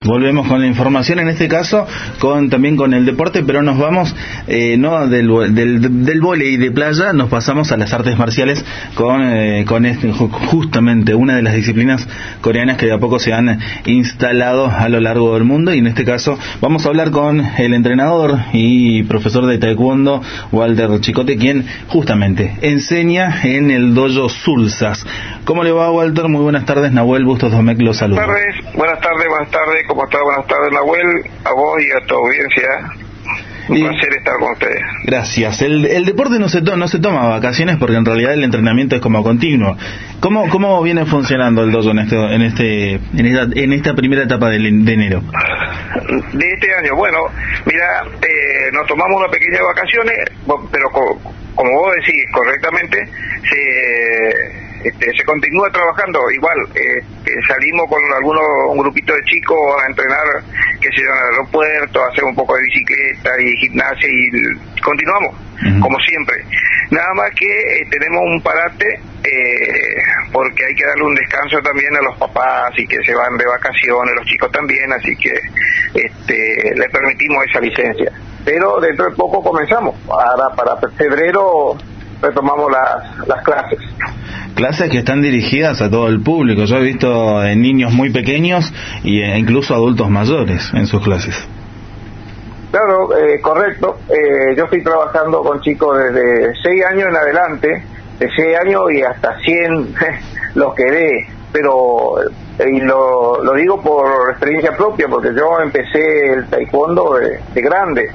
Volvemos con la información, en este caso también con el deporte, pero nos vamos no del vóley de playa, nos pasamos a las artes marciales con justamente una de las disciplinas coreanas que de a poco se han instalado a lo largo del mundo, y en este caso vamos a hablar con el entrenador y profesor de taekwondo Walter Chicote, quien justamente enseña en el dojo Sulsas. ¿Cómo le va, Walter? Muy buenas tardes. Nahuel Bustos Domecq los saluda. Buenas tardes, ¿cómo estás? Buenas tardes, Nahuel, a vos y a tu audiencia. Un placer estar con ustedes. Gracias. El deporte no se toma vacaciones, porque en realidad el entrenamiento es como continuo. ¿Cómo viene funcionando el dojo en esta primera etapa de enero? De este año, bueno, mira, nos tomamos unas pequeñas vacaciones, pero como vos decís correctamente, se continúa trabajando igual. Salimos con un grupito de chicos a entrenar, que se van al aeropuerto, a hacer un poco de bicicleta y gimnasia, y continuamos, como siempre. Nada más que tenemos un parate, porque hay que darle un descanso también a los papás, y que se van de vacaciones, los chicos también, así que les permitimos esa licencia. Pero dentro de poco comenzamos. Ahora para febrero retomamos las clases. Clases que están dirigidas a todo el público. Yo he visto niños muy pequeños e incluso adultos mayores en sus clases. Claro, correcto. Yo estoy trabajando con chicos desde 6 años en adelante, de 6 años y hasta 100 los que dé, pero y lo digo por experiencia propia, porque yo empecé el taekwondo de grande.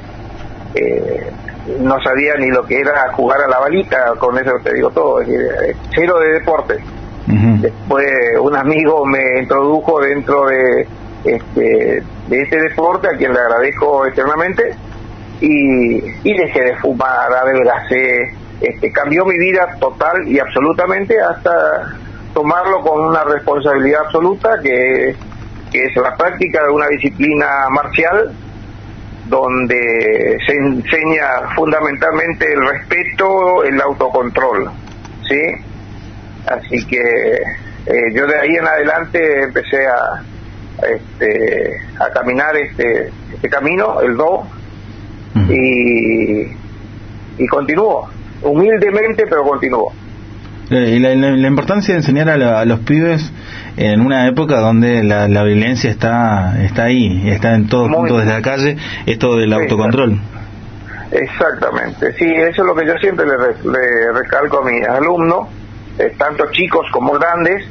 No sabía ni lo que era jugar a la balita, con eso te digo todo, cero de deporte. Después un amigo me introdujo dentro de este deporte, a quien le agradezco eternamente, y dejé de fumar, adelgacé, cambió mi vida total y absolutamente, hasta tomarlo con una responsabilidad absoluta, que es la práctica de una disciplina marcial, donde se enseña fundamentalmente el respeto, el autocontrol, ¿sí? Así que yo de ahí en adelante empecé a caminar este camino, el do, y continúo, humildemente, pero continúo. Y la importancia de enseñar a los pibes en una época donde la violencia está ahí, está en todos puntos de la calle, esto del autocontrol. Exactamente, sí, eso es lo que yo siempre le recalco a mis alumnos, tanto chicos como grandes,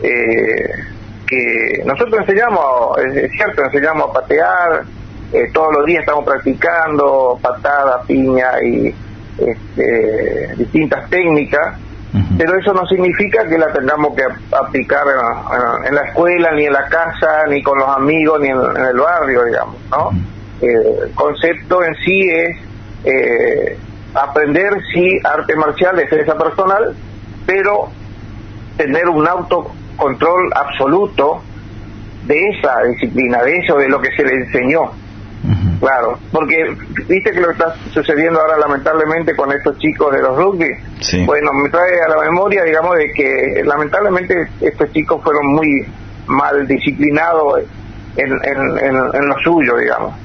que nosotros enseñamos, es cierto, enseñamos a patear, todos los días estamos practicando patada, piña y distintas técnicas. Pero eso no significa que la tengamos que aplicar en la escuela, ni en la casa, ni con los amigos, ni en el barrio, digamos, ¿no? El concepto en sí es aprender, sí, arte marcial, defensa personal, pero tener un autocontrol absoluto de esa disciplina, de eso, de lo que se le enseñó. Claro, porque viste que lo que está sucediendo ahora lamentablemente con estos chicos de los rugby, sí. Bueno, me trae a la memoria, digamos, de que lamentablemente estos chicos fueron muy mal disciplinados en lo suyo, digamos.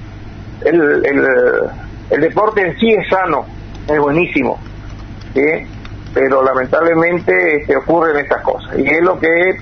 El deporte en sí es sano, es buenísimo, ¿sí? Pero lamentablemente ocurren estas cosas, y es lo que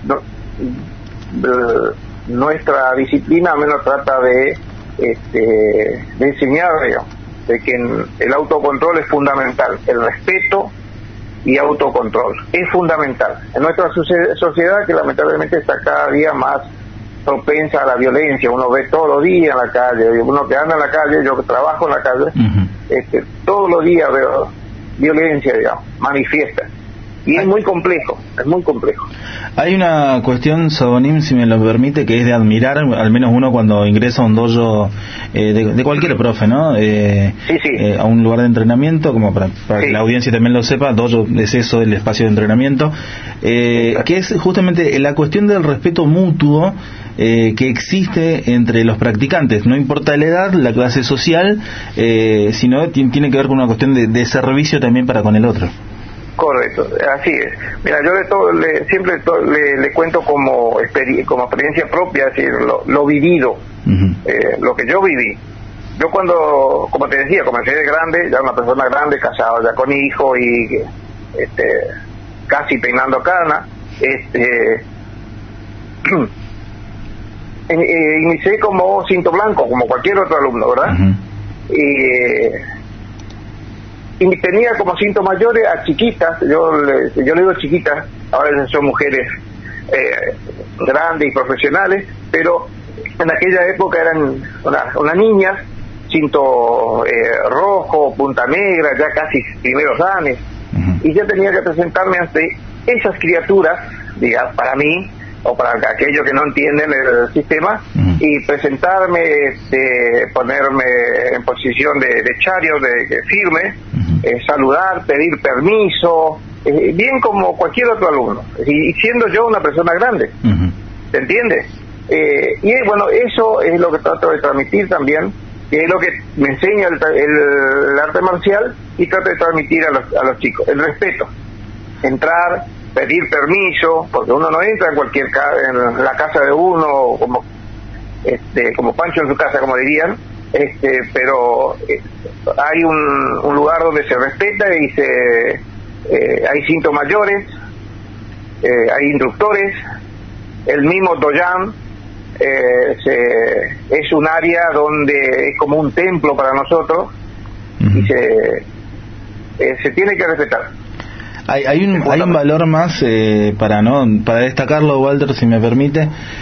nuestra disciplina al menos trata de enseñar, digamos, de que el autocontrol es fundamental, el respeto y autocontrol es fundamental en nuestra sociedad, que lamentablemente está cada día más propensa a la violencia. Uno ve todos los días en la calle, uno que anda en la calle, yo que trabajo en la calle, todos los días veo violencia, digamos, manifiesta. Y es muy complejo, es muy complejo. Hay una cuestión, Sabonim, si me lo permite, que es de admirar, al menos uno cuando ingresa a un dojo de cualquier profe, ¿no? Sí. A un lugar de entrenamiento, como para que la audiencia también lo sepa, dojo es eso, el espacio de entrenamiento, que es justamente la cuestión del respeto mutuo que existe entre los practicantes. No importa la edad, la clase social, sino tiene que ver con una cuestión de servicio también para con el otro. Correcto, así es. Mira, yo siempre le cuento como experiencia propia, es decir, lo vivido, lo que yo viví. Yo cuando, como te decía, comencé de grande, ya una persona grande, casado ya con hijo y casi peinando cana, inicié como cinto blanco, como cualquier otro alumno, ¿verdad? Y tenía como cintos mayores a chiquitas, yo le digo chiquitas, ahora son mujeres grandes y profesionales, pero en aquella época eran unas niñas, cinto rojo, punta negra, ya casi primeros danes, y yo tenía que presentarme ante esas criaturas, digamos, para mí, o para aquellos que no entienden el sistema, y presentarme, ponerme en posición de chario, de firme, saludar, pedir permiso, bien como cualquier otro alumno, y siendo yo una persona grande, ¿se entiende? Y bueno, eso es lo que trato de transmitir también, que es lo que me enseña el arte marcial, y trato de transmitir a los chicos, el respeto, entrar, pedir permiso, porque uno no entra en la casa de uno como Pancho en su casa, como dirían, pero hay un lugar donde se respeta y hay cintos mayores, hay instructores, el mismo doyan es un área donde es como un templo para nosotros, y se tiene que respetar. Hay un valor más para destacarlo, Walter, si me permite,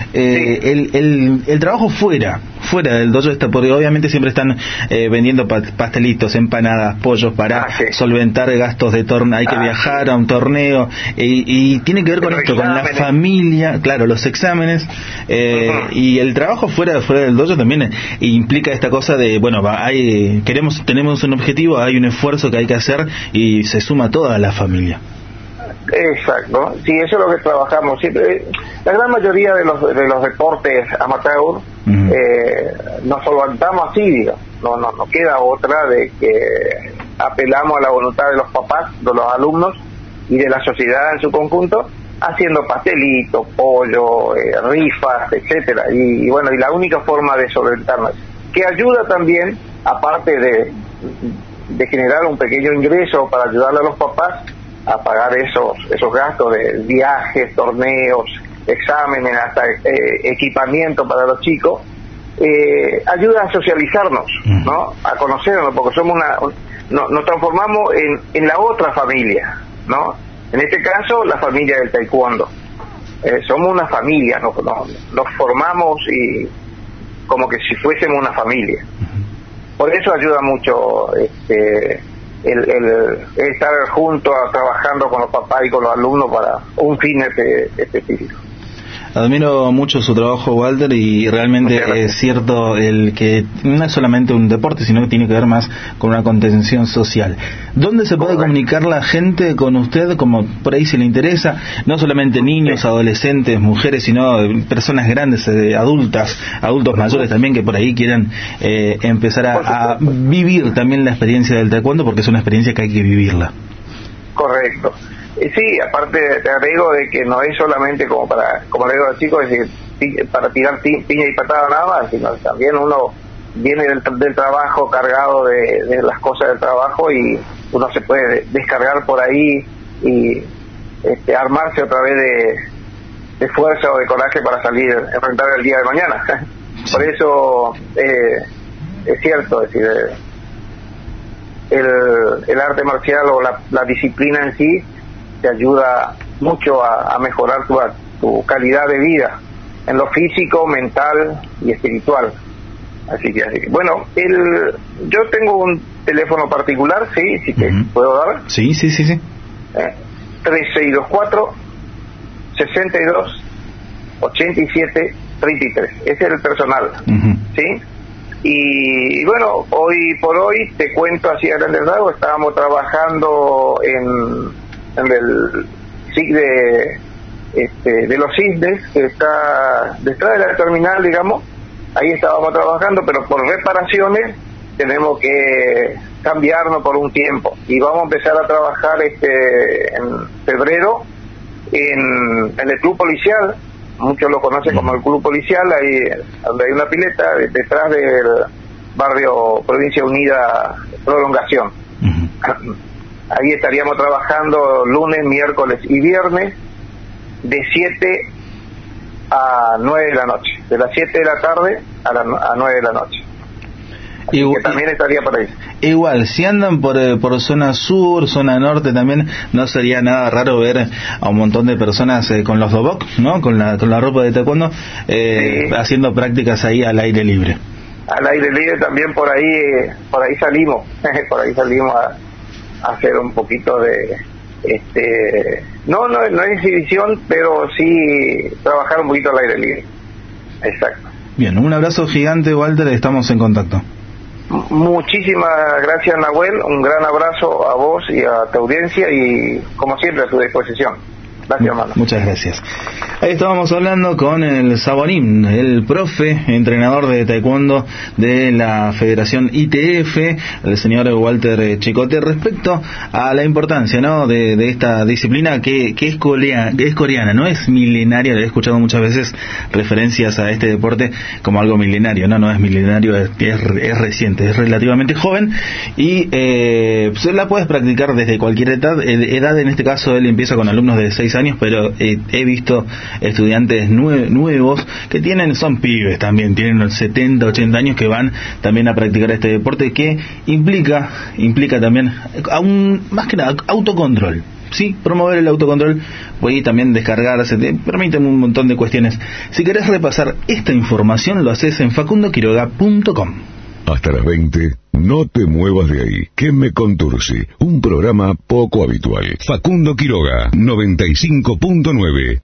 el trabajo fuera del dojo está, porque obviamente siempre están vendiendo pastelitos, empanadas, pollos para solventar gastos de torneo, hay que viajar a un torneo, y tiene que ver con esto, con la familia, claro, los exámenes, y el trabajo fuera del dojo también implica esta cosa de, bueno, tenemos un objetivo, hay un esfuerzo que hay que hacer, y se suma toda la familia. Exacto, sí, eso es lo que trabajamos siempre. La gran mayoría de los deportes amateur nos solventamos así, digamos. No queda otra de que apelamos a la voluntad de los papás, de los alumnos y de la sociedad en su conjunto, haciendo pastelitos, pollo, rifas, etcétera. Y bueno, y la única forma de solventarnos, que ayuda también, aparte de generar un pequeño ingreso para ayudarle a los papás a pagar esos gastos de viajes, torneos, exámenes, hasta equipamiento para los chicos, ayuda a socializarnos, ¿no? A conocernos, porque somos nos transformamos en la otra familia, ¿no? En este caso, la familia del taekwondo. Somos una familia, nos formamos y como que si fuésemos una familia. Por eso ayuda mucho el estar juntos trabajando con los papás y con los alumnos para un fin específico. Admiro mucho su trabajo, Walter, y realmente es cierto el que no es solamente un deporte, sino que tiene que ver más con una contención social. ¿Dónde se puede comunicar la gente con usted, como por ahí se le interesa? No solamente niños, adolescentes, mujeres, sino personas grandes, adultos mayores también, que por ahí quieran empezar a vivir también la experiencia del taekwondo, porque es una experiencia que hay que vivirla. Correcto. Sí, aparte te agrego de que no es solamente como le digo a los chicos, es decir, para tirar piña y patada nada más, sino también uno viene del trabajo cargado de las cosas del trabajo, y uno se puede descargar por ahí y armarse otra vez de fuerza o de coraje para salir a enfrentar el día de mañana. Por eso es cierto, es decir, el arte marcial o la disciplina en sí te ayuda mucho a mejorar tu calidad de vida en lo físico, mental y espiritual. Así que bueno, yo tengo un teléfono particular, sí te puedo dar. Sí. 3624 62 87 33. Ese es el personal, ¿sí? Y bueno, hoy por hoy te cuento así a grandes rasgos, estábamos trabajando en el SIC de los Cisnes, que está detrás de la terminal, digamos. Ahí estábamos trabajando, pero por reparaciones tenemos que cambiarnos por un tiempo, y vamos a empezar a trabajar en febrero en el club policial. Muchos lo conocen como el club policial, ahí donde hay una pileta detrás del barrio Provincia Unida Prolongación. Ahí estaríamos trabajando lunes, miércoles y viernes de 7 a 9 de la noche, de las 7 de la tarde a 9 de la noche. Que también estaría por ahí. Igual, si andan por zona sur, zona norte también, no sería nada raro ver a un montón de personas con los dobok, ¿no? Con la ropa de taekwondo, sí, haciendo prácticas ahí al aire libre. Al aire libre también por ahí salimos, por ahí salimos a hacer un poquito de, no es exhibición, pero sí trabajar un poquito al aire libre. Exacto. Bien, un abrazo gigante, Walter, estamos en contacto. Muchísimas gracias, Nahuel, un gran abrazo a vos y a tu audiencia, y como siempre a tu disposición. Gracias, hermano. Muchas gracias. Ahí estábamos hablando con el Sabonim, el profe, entrenador de taekwondo de la Federación ITF, el señor Walter Chicote, respecto a la importancia, ¿no?, de esta disciplina que es coreana, no es milenaria. He escuchado muchas veces referencias a este deporte como algo milenario. No es milenario, es reciente, es relativamente joven, y la puedes practicar desde cualquier edad. En este caso él empieza con alumnos de 6 años, pero he visto estudiantes nuevos que son pibes también, tienen 70, 80 años, que van también a practicar este deporte, que implica también más que nada autocontrol. Sí, promover el autocontrol, y también descargarse, te permiten un montón de cuestiones. Si querés repasar esta información, lo haces en facundoquiroga.com. Hasta las 20, no te muevas de ahí. Que me contursi, un programa poco habitual. Facundo Quiroga, 95.9.